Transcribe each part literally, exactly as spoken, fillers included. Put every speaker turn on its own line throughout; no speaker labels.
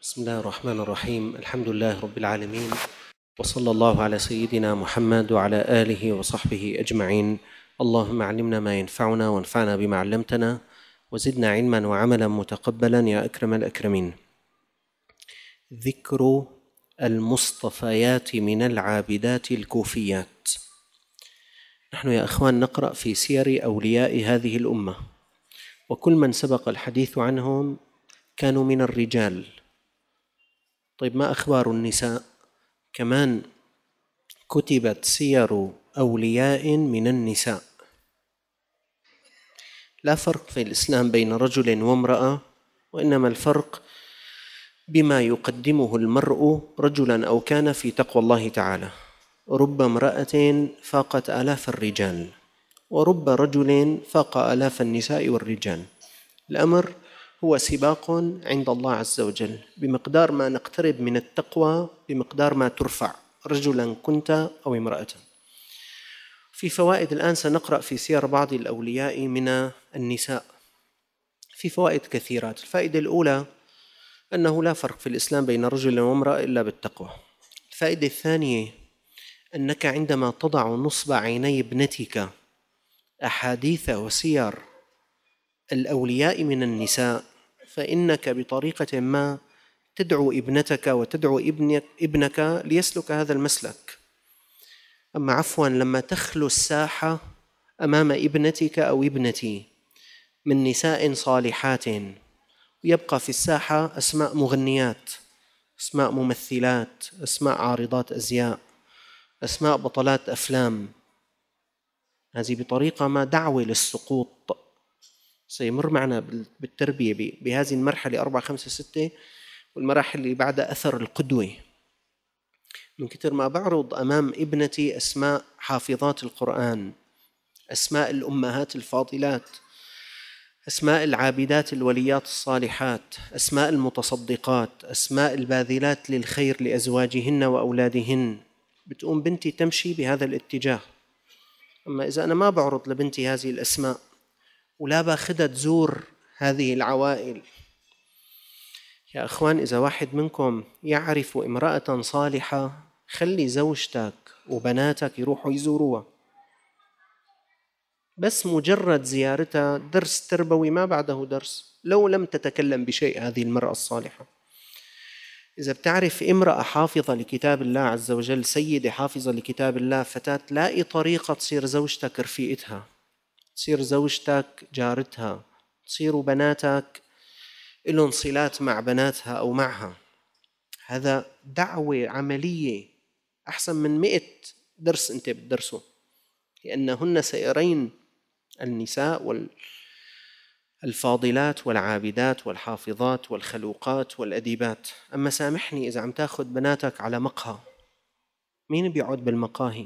بسم الله الرحمن الرحيم. الحمد لله رب العالمين، وصلى الله على سيدنا محمد وعلى آله وصحبه أجمعين. اللهم علمنا ما ينفعنا وانفعنا بما علمتنا وزدنا علما وعملا متقبلا يا أكرم الأكرمين. ذكر المصطفيات من العابدات الكوفيات. نحن يا أخوان نقرأ في سير أولياء هذه الأمة، وكل من سبق الحديث عنهم كانوا من الرجال. طيب، ما أخبار النساء؟ كمان كتبت سير أولياء من النساء. لا فرق في الإسلام بين رجل وامرأة، وإنما الفرق بما يقدمه المرء رجلا أو كان في تقوى الله تعالى. رب امرأة فاقت آلاف الرجال، ورب رجل فاق آلاف النساء والرجال. الأمر هو سباق عند الله عز وجل، بمقدار ما نقترب من التقوى بمقدار ما ترفع، رجلا كنت أو امرأة. في فوائد الآن سنقرأ في سير بعض الأولياء من النساء، في فوائد كثيرات. الفائدة الأولى أنه لا فرق في الإسلام بين رجل وامرأة إلا بالتقوى. الفائدة الثانية أنك عندما تضع نصب عيني ابنتك أحاديث وسير الأولياء من النساء، فإنك بطريقة ما تدعو ابنتك وتدعو ابنك, ابنك ليسلك هذا المسلك. أما عفوا لما تخلو الساحة أمام ابنتك أو ابنتي من نساء صالحات، ويبقى في الساحة أسماء مغنيات، أسماء ممثلات، أسماء عارضات أزياء، أسماء بطلات أفلام، هذه بطريقة ما دعوة للسقوط. سيمر معنا بالتربية بهذه المرحلة أربعة خمسة ستة، والمراحل اللي بعدها أثر القدوة. من كتر ما بعرض أمام ابنتي أسماء حافظات القرآن، أسماء الأمهات الفاضلات، أسماء العابدات الوليات الصالحات، أسماء المتصدقات، أسماء الباذلات للخير لأزواجهن وأولادهن، بتقوم بنتي تمشي بهذا الاتجاه. أما إذا أنا ما بعرض لبنتي هذه الأسماء ولا باخدها تزور هذه العوائل، يا أخوان إذا واحد منكم يعرف امرأة صالحة، خلي زوجتك وبناتك يروحوا يزوروها. بس مجرد زيارتها درس تربوي ما بعده درس، لو لم تتكلم بشيء هذه المرأة الصالحة. إذا بتعرف امرأة حافظة لكتاب الله عز وجل، سيدة حافظة لكتاب الله، فتاة، لاقي طريقة تصير زوجتك رفيقتها، تصير زوجتك جارتها، تصير بناتك لهم صلات مع بناتها أو معها. هذا دعوة عملية أحسن من مئة درس أنت بتدرسه، لأنهن سيرين النساء والفاضلات والعابدات والحافظات والخلوقات والأديبات. أما سامحني، إذا عم تاخذ بناتك على مقهى، مين بيقعد بالمقاهي؟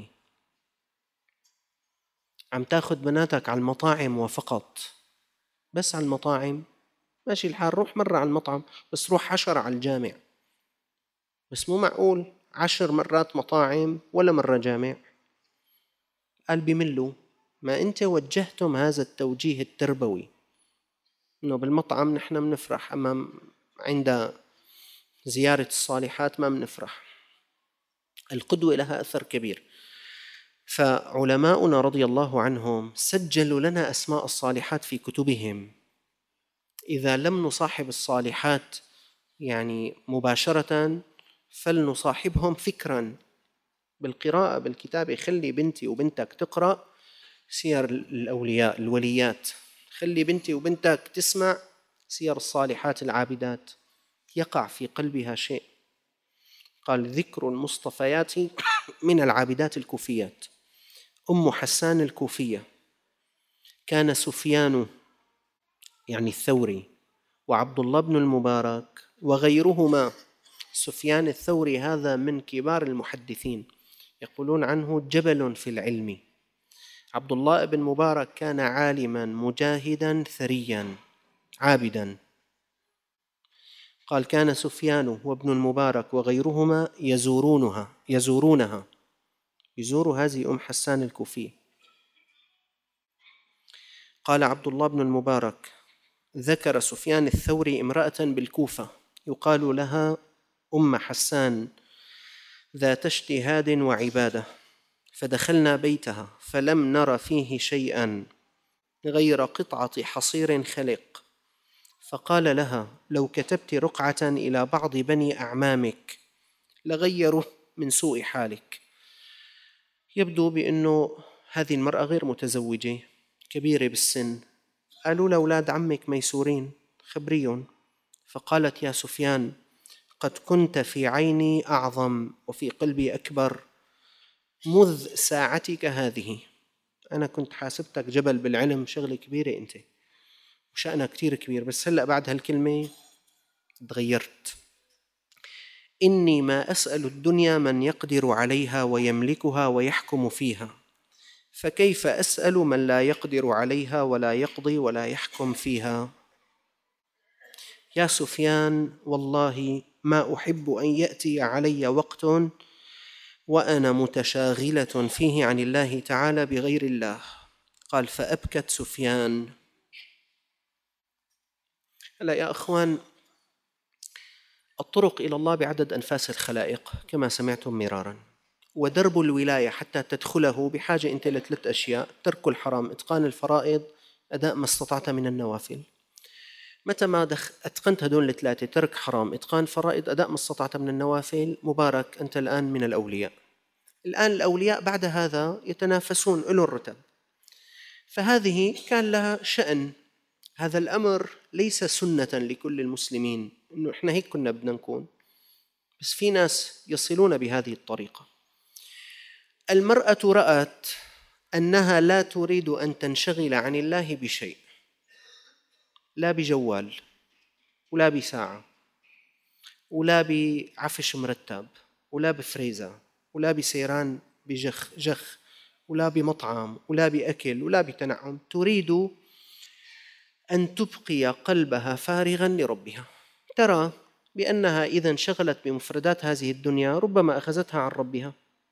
عم تاخذ بناتك على المطاعم وفقط، بس على المطاعم ماشي الحال، روح مرة على المطعم، بس روح عشر على الجامع. بس مو معقول عشر مرات مطاعم ولا مرة جامع. قال بملوا. ما أنت وجهتم هذا التوجيه التربوي إنه بالمطعم نحن منفرح، أما عند زيارة الصالحات ما منفرح. القدوة لها أثر كبير. فعلماؤنا رضي الله عنهم سجلوا لنا أسماء الصالحات في كتبهم. إذا لم نصاحب الصالحات يعني مباشرة، فلنصاحبهم فكرا بالقراءة بالكتابة. خلي بنتي وبنتك تقرأ سير الأولياء الوليات، خلي بنتي وبنتك تسمع سير الصالحات العابدات، يقع في قلبها شيء. قال ذكر المصطفيات من العابدات الكوفيات. أم حسان الكوفية، كان سفيان يعني الثوري وعبد الله بن المبارك وغيرهما. سفيان الثوري هذا من كبار المحدثين، يقولون عنه جبل في العلم. عبد الله بن مبارك كان عالما مجاهدا ثريا عابدا. قال كان سفيان وابن المبارك وغيرهما يزورونها يزورونها يزور هذه أم حسان الكوفية. قال عبد الله بن المبارك ذكر سفيان الثوري امرأة بالكوفة يقال لها أم حسان ذات اجتهاد وعبادة، فدخلنا بيتها فلم نر فيه شيئا غير قطعة حصير خلق، فقال لها: لو كتبت رقعة إلى بعض بني أعمامك لغيروا من سوء حالك. يبدو بأنه هذه المرأة غير متزوجة، كبيرة بالسن. قالوا لأولاد عمك ميسورين، خبريهم. فقالت: يا سفيان، قد كنت في عيني أعظم وفي قلبي أكبر مذ ساعتك هذه. أنا كنت حاسبتك جبل بالعلم، شغلة كبيرة أنت وشأنها كتير كبير، بس هلأ بعد هالكلمة تغيرت. إني ما أسأل الدنيا من يقدر عليها ويملكها ويحكم فيها، فكيف أسأل من لا يقدر عليها ولا يقضي ولا يحكم فيها؟ يا سفيان، والله ما أحب أن يأتي علي وقت وأنا متشاغلة فيه عن الله تعالى بغير الله. قال: فأبكت سفيان. هلا يا أخوان، الطرق إلى الله بعدد أنفاس الخلائق كما سمعتم مرارا، ودرب الولاية حتى تدخله بحاجة أنت لثلاث أشياء: ترك الحرام، إتقان الفرائض، أداء ما استطعت من النوافل. متى ما دخ... أتقنت هدول الثلاثة، ترك حرام، إتقان فرائض، أداء ما استطعت من النوافل، مبارك أنت الآن من الأولياء. الآن الأولياء بعد هذا يتنافسون أولو الرتب، فهذه كان لها شأن. هذا الأمر ليس سنة لكل المسلمين، إنه إحنا هيك كنا بدنا نكون، بس في ناس يصلون بهذه الطريقة. المرأة رأت أنها لا تريد أن تنشغل عن الله بشيء، لا بجوال ولا بساعة ولا بعفش مرتب ولا بفريزة ولا بسيران بجخ جخ ولا بمطعم ولا بأكل ولا بتنعم. تريد أن تبقي قلبها فارغا لربها. ترى بأنها إذا انشغلت بمفردات هذه الدنيا ربما أخذتها عن ربها.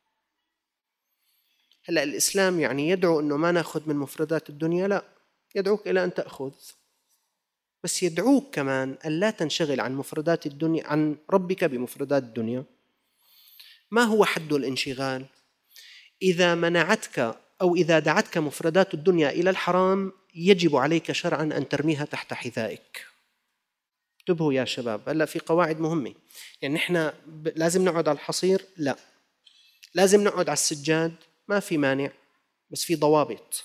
هلأ الإسلام يعني يدعو أنه ما نأخذ من مفردات الدنيا، لا، يدعوك إلى أن تأخذ، بس يدعوك كمان أن لا تنشغل عن مفردات الدنيا، عن ربك بمفردات الدنيا. ما هو حد الانشغال؟ إذا منعتك أو إذا دعتك مفردات الدنيا إلى الحرام يجب عليك شرعا أن ترميها تحت حذائك. انتبهوا يا شباب، هلا في قواعد مهمة. يعني نحن لازم نقعد على الحصير؟ لا. لازم نقعد على السجاد؟ ما في مانع، بس في ضوابط.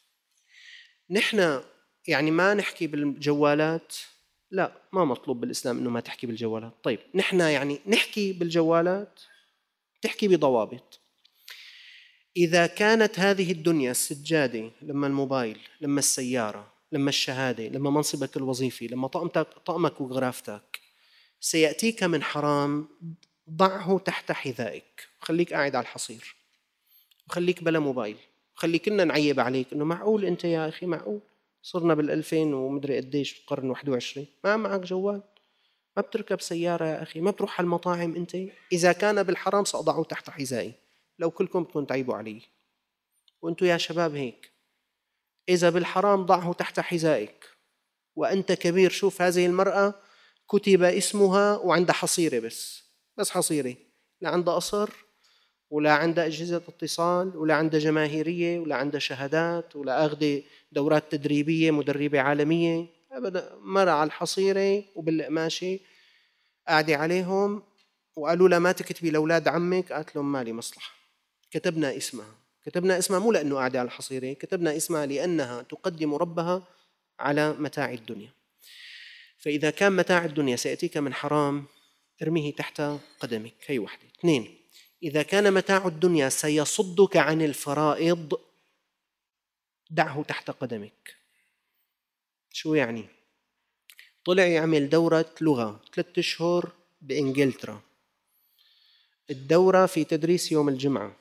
نحن يعني ما نحكي بالجوالات؟ لا، ما مطلوب بالإسلام إنه ما تحكي بالجوالات. طيب نحن يعني نحكي بالجوالات، تحكي بضوابط. إذا كانت هذه الدنيا السجادة، لما الموبايل، لما السيارة، لما الشهادة، لما منصبك الوظيفي، لما طقمتك طقمك وغرافتك سيأتيك من حرام، ضعه تحت حذائك وخليك قاعد على الحصير وخليك بلا موبايل. وخليك كنا نعيب عليك إنه معقول أنت يا أخي، معقول صرنا بالألفين ومدري قديش في القرن واحد وعشرين ما معك جوال، ما بتركب سيارة يا أخي، ما بتروح على المطاعم أنت؟ إذا كان بالحرام سأضعه تحت حذائي. لو كلكم بدكم تعيبوا علي، وأنتوا يا شباب هيك. إذا بالحرام ضعه تحت حذائك وأنت كبير. شوف هذه المرأة كتب اسمها وعندها حصيرة، بس بس حصيرة، لا عندها قصر ولا عندها أجهزة اتصال ولا عندها جماهيرية ولا عندها شهادات ولا أخذ دورات تدريبية مدربة عالمية أبدا. مرة على الحصيرة وبالقماشة قاعدة عليهم، وقالوا لها ما تكتبي لأولاد عمك، قالت لهم مالي مصلحة. كتبنا اسمها. كتبنا اسمها مو لأنه قاعدة على الحصيرة، كتبنا اسمها لأنها تقدم ربها على متاع الدنيا. فإذا كان متاع الدنيا سيأتيك من حرام ارميه تحت قدمك. هي واحدة. اثنين، إذا كان متاع الدنيا سيصدك عن الفرائض دعه تحت قدمك. شو يعني؟ طلع يعمل دورة لغة ثلاثة أشهر بإنجلترا، الدورة في تدريس يوم الجمعة،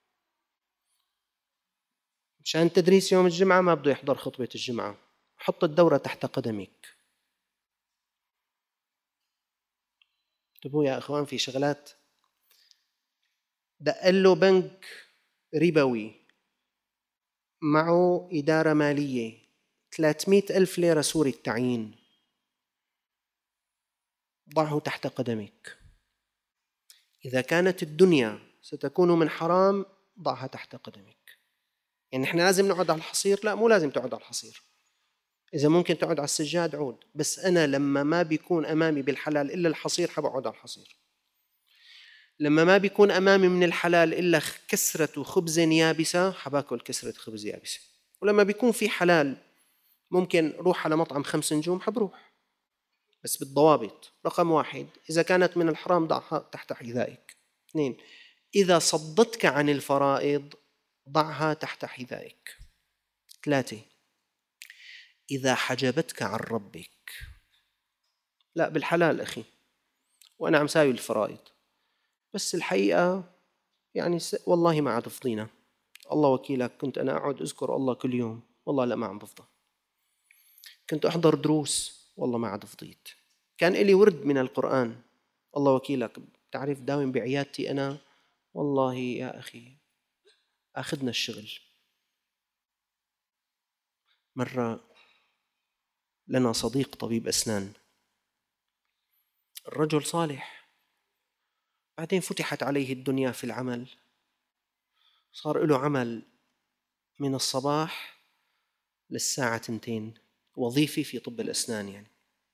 مشان تدريس يوم الجمعة ما بده يحضر خطبة الجمعة، حط الدورة تحت قدمك. انتبهوا يا أخوان، في شغلات. دق له بنك ربوي معه إدارة مالية، ثلاثمئة ألف ليرة سوري التعيين. ضعه تحت قدمك. إذا كانت الدنيا ستكون من حرام ضعها تحت قدمك. يعني إحنا لازم نقعد على الحصير؟ لا، مو لازم تقعد على الحصير. إذا ممكن تقعد على السجاد عود، بس أنا لما ما بيكون أمامي بالحلال إلا الحصير حبقعد على الحصير. لما ما بيكون أمامي من الحلال إلا كسرة خبز يابسة حباكل كسرة خبز يابسة. ولما بيكون في حلال ممكن روح على مطعم خمس نجوم حبروح، بس بالضوابط. رقم واحد، إذا كانت من الحرام ضعها تحت حذائك. اثنين، إذا صدتك عن الفرائض ضعها تحت حذائك. ثلاثة، إذا حجبتك عن ربك. لا، بالحلال أخي وأنا عم ساوي الفرائض، بس الحقيقة يعني والله ما عاد فضينا. الله وكيلك، كنت أنا أقعد أذكر الله كل يوم، والله لا ما عم بفضى. كنت أحضر دروس، والله ما عاد فضيت. كان إلي ورد من القرآن، الله وكيلك تعرف داوم بعيادتي أنا، والله يا أخي أخذنا الشغل. مرة لنا صديق طبيب أسنان، الرجل صالح، بعدين فتحت عليه الدنيا في العمل، صار له عمل من الصباح للساعة تنتين، وظيفي في طب الأسنان يعني،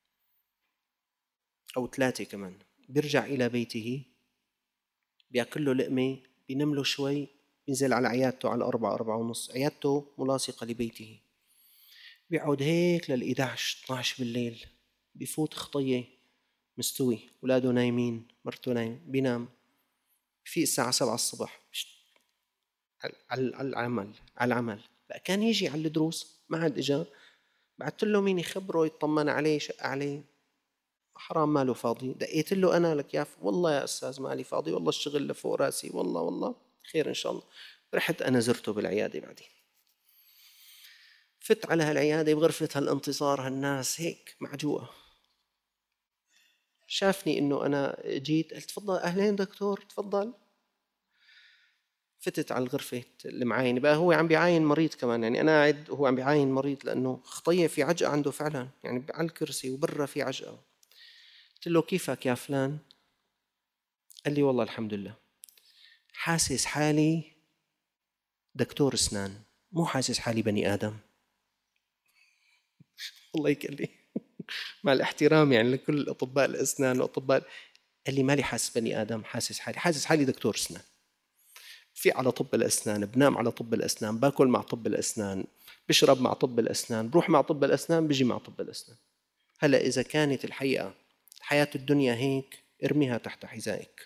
أو ثلاثة كمان. بيرجع إلى بيته بيأكل له لقمة، بينام له شوي، بينزل على عيادته على أربعة أربعة ونص، عيادته ملاصقة لبيته. بيقعد هيك لل إحدى عشر اثنا عشر بالليل، بيفوت خطية مستوي، أولاده نايمين، مرته نايم، بينام في الساعة سبعة الصبح على العمل على العمل لا كان يجي على الدروس، ما عاد إجا. بعثت له مين يخبره يطمن عليه، شق عليه، حرام ماله فاضي. دقيت له أنا، لك يا والله يا أستاذ مالي فاضي، والله الشغل لفوق راسي، والله والله خير إن شاء الله. رحت أنا زرته بالعيادة بعدين، فت على هالعيادة بغرفة هالانتصار، هالناس هيك معجوقة. شافني إنه أنا جيت، قلت تفضل. أهلين دكتور، تفضل. فتت على الغرفة المعاين بقى، هو عم بيعاين مريض كمان، يعني أنا قاعد هو عم بيعاين مريض، لأنه خطية في عجقة عنده فعلا، يعني على الكرسي وبرا في عجقة. قلت له كيفك يا فلان؟ قال لي والله الحمد لله، حاسس حالي دكتور أسنان، مو حاسس حالي بني آدم. الله يكلي مع الاحترام يعني لكل أطباء الأسنان وأطباء. قال لي مالي حاسس بني آدم، حاسس حالي حاسس حالي دكتور أسنان. في على طب الأسنان، بنام على طب الأسنان، باكل مع طب الأسنان، بشرب مع طب الأسنان، بروح مع طب الأسنان، بيجي مع طب الأسنان. هلأ إذا كانت الحقيقة حياة الدنيا هيك، ارميها تحت حذائك،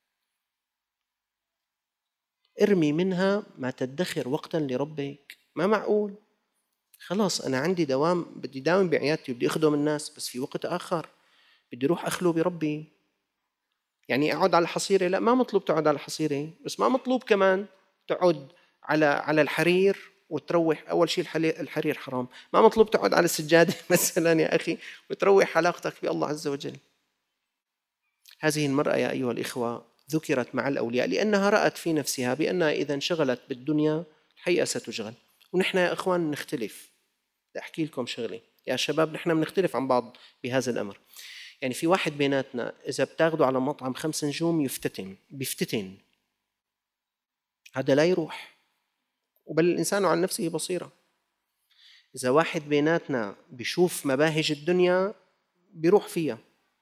ارمي منها ما تدخر وقتا لربك. ما معقول خلاص أنا عندي دوام، بدي داوم بعيادتي وبدي أخدم الناس، بس في وقت آخر بدي أروح أخلو بربي. يعني أقعد على الحصيرة؟ لا، ما مطلوب تقعد على الحصيرة، بس ما مطلوب كمان تقعد على على الحرير وتروح. أول شيء الحرير حرام. ما مطلوب تقعد على السجادة مثلا يا أخي وتروح علاقتك بالله عز وجل. هذه المرأة يا أيها الإخوة ذكرت مع الأولياء لأنها رأت في نفسها بأنها إذا انشغلت بالدنيا الحقيقة ستشغل. ونحن يا إخوان نختلف. أحكي لكم شغلة يا شباب، نحن بنختلف عن بعض بهذا الأمر. يعني في واحد بيناتنا إذا بتاخده على مطعم خمس نجوم يفتتن بيفتتن، هذا لا يروح، وبل الإنسان عن نفسه بصيرة. إذا واحد بيناتنا بيشوف مباهج الدنيا بيروح فيها.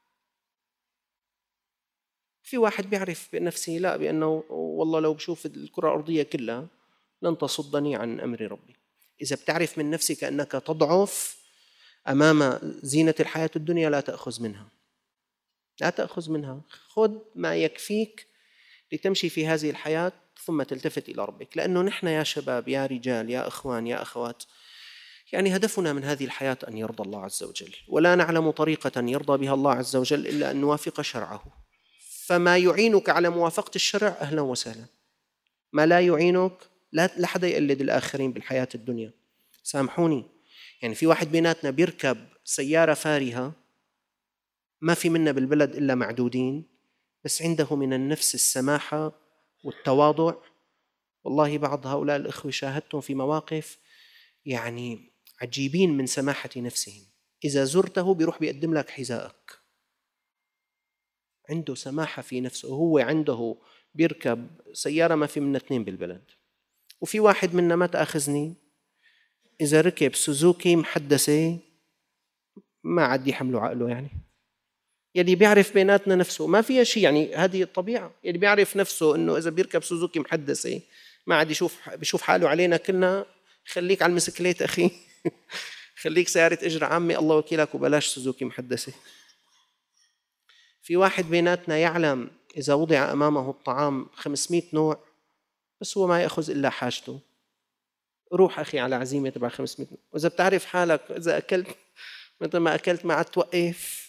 في واحد بيعرف بنفسه لا، بأنه والله لو بشوف الكرة الأرضية كلها لن تصدني عن أمر ربي. إذا بتعرف من نفسك أنك تضعف أمام زينة الحياة الدنيا لا تأخذ منها، لا تأخذ منها. خذ ما يكفيك لتمشي في هذه الحياة ثم تلتفت إلى ربك. لأنه نحن يا شباب يا رجال يا أخوان يا أخوات، يعني هدفنا من هذه الحياة أن يرضى الله عز وجل، ولا نعلم طريقة يرضى بها الله عز وجل إلا أن نوافق شرعه. فما يعينك على موافقة الشرع أهلا وسهلا، ما لا يعينك لا لحد يقلد الآخرين بالحياة الدنيا. سامحوني، يعني في واحد بيناتنا بيركب سيارة فارهة ما في منا بالبلد إلا معدودين، بس عنده من النفس السماحة والتواضع. والله بعض هؤلاء الإخوة شاهدتهم في مواقف يعني عجيبين من سماحة نفسهم. إذا زرته بيروح بيقدم لك حذائك، عنده سماحة في نفسه. هو عنده بيركب سيارة ما في منها اثنين بالبلد، وفي واحد منا ما تأخذني إذا ركب سوزوكي محدثة ما عاد يحملوا عقله. يعني يلي بيعرف بيناتنا نفسه ما فيها شيء، يعني هذه الطبيعة. يلي بيعرف نفسه إنه إذا بيركب سوزوكي محدثة ما عاد يشوف بيشوف حاله علينا كلنا. خليك على المسكليت أخي خليك سيارة إجرة عامة الله وكيلك وبلاش سوزوكي محدثة. في واحد بيناتنا يعلم إذا وضع أمامه الطعام خمسمائة نوع بس هو ما يأخذ إلا حاجته. روح أخي على عزيمة تبع خمسمائة نوع، وإذا بتعرف حالك إذا أكلت مثل ما أكلت ما عاد توقف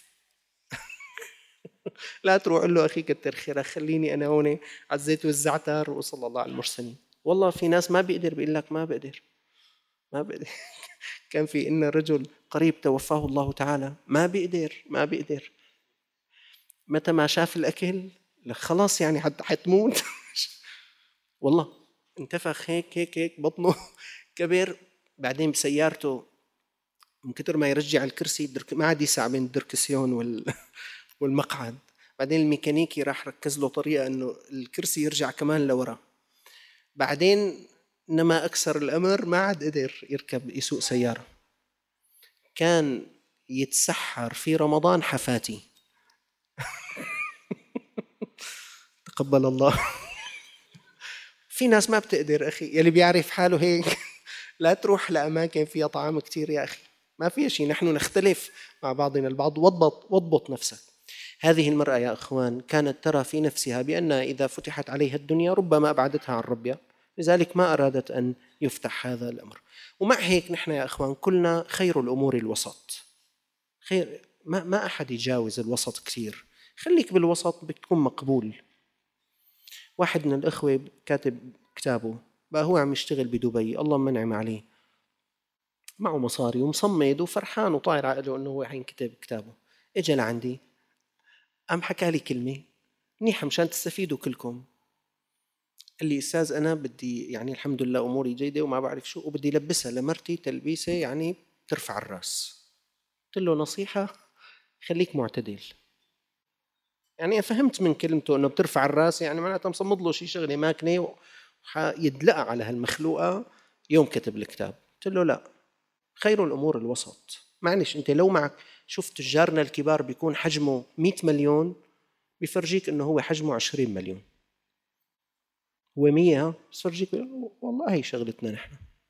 لا تروح قل له أخي كتر خيرك خليني أنا هون على الزيت والزعتر وصلى الله على المرسلين. والله في ناس ما بيقدر، بيقول لك ما بقدر ما بقدر كان في إن رجل قريب توفاه الله تعالى ما بيقدر ما بيقدر متى ما شاف الأكل لك خلاص يعني حتى حتموت والله انتفخ هيك هيك هيك بطنه كبير. بعدين بسيارته من كتر ما يرجع الكرسي ما عاد يسع بين الدركسيون وال والمقعد. بعدين الميكانيكي راح ركز له طريقة انه الكرسي يرجع كمان لورا. بعدين انما اكثر الامر ما عاد قدر يركب يسوق سيارة. كان يتسحر في رمضان حفاتي تقبل الله. في ناس ما بتقدر أخي، يلي بيعرف حاله هيك لا تروح لأماكن فيها طعام كتير يا أخي، ما فيها شيء. نحن نختلف مع بعضنا البعض. واضبط واضبط نفسك. هذه المرأة يا أخوان كانت ترى في نفسها بأنها إذا فتحت عليها الدنيا ربما أبعدتها عن ربها، لذلك ما أرادت أن يفتح هذا الأمر. ومع هيك نحن يا أخوان كلنا خير الأمور الوسط. خير ما, ما أحد يجاوز الوسط كثير، خليك بالوسط بتكون مقبول. واحد من الأخوة كاتب كتابه بقى هو عم يشتغل بدبي، الله منعم عليه، معه مصاري ومصمد وفرحان وطاير عقله أنه هو حينكتب كتابه. إجا لعندي قام حكى لي كلمة منيحة مشان تستفيدوا كلكم. قال لي أستاذ أنا بدي يعني الحمد لله أموري جيدة وما بعرف شو، وبدي لبسها لمرتي تلبيسة يعني ترفع الرأس. قلت له نصيحة خليك معتدل. يعني فهمت من كلمته أنه بترفع الرأس يعني معناتها مصمد له شيء شغلة ماكنة ويدلقى على هالمخلوقة يوم كتب الكتاب. قلت له لا، خير الأمور الوسط. معلش أنت لو معك شوف تجارنا الكبار بيكون حجمه مئة مليون بيفرجيك أنه هو حجمه عشرين مليون، هو مية بيفرجيك والله هي شغلتنا نحن.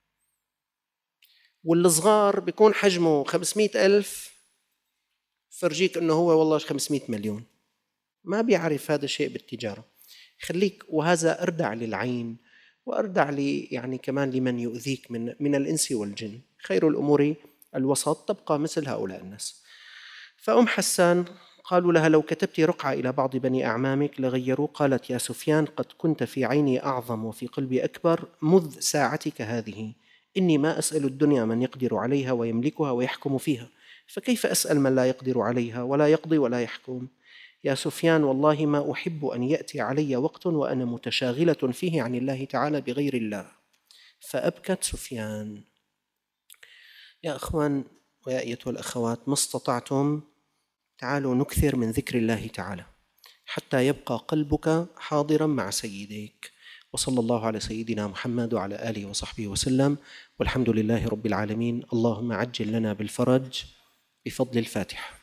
والصغار بيكون حجمه خمسمائة ألف فرجيك أنه هو والله خمسمائة مليون. ما بيعرف هذا الشيء بالتجارة. خليك، وهذا أردع للعين وأردع لي يعني كمان لمن يؤذيك من من الإنس والجن. خير الأمور الوسط، تبقى مثل هؤلاء الناس. فأم حسان قالوا لها لو كتبت رقعة إلى بعض بني أعمامك لغيروا. قالت يا سفيان قد كنت في عيني أعظم وفي قلبي أكبر منذ ساعتك هذه. إني ما أسأل الدنيا من يقدر عليها ويملكها ويحكم فيها، فكيف أسأل من لا يقدر عليها ولا يقضي ولا يحكم؟ يا سفيان والله ما أحب أن يأتي علي وقت وأنا متشاغلة فيه عن الله تعالى بغير الله. فأبكت سفيان. يا أخوان ويا أيتها الأخوات، ما استطعتم تعالوا نكثر من ذكر الله تعالى حتى يبقى قلبك حاضرا مع سيدك. وصلى الله على سيدنا محمد وعلى آله وصحبه وسلم، والحمد لله رب العالمين. اللهم عجل لنا بالفرج بفضل الفاتحة.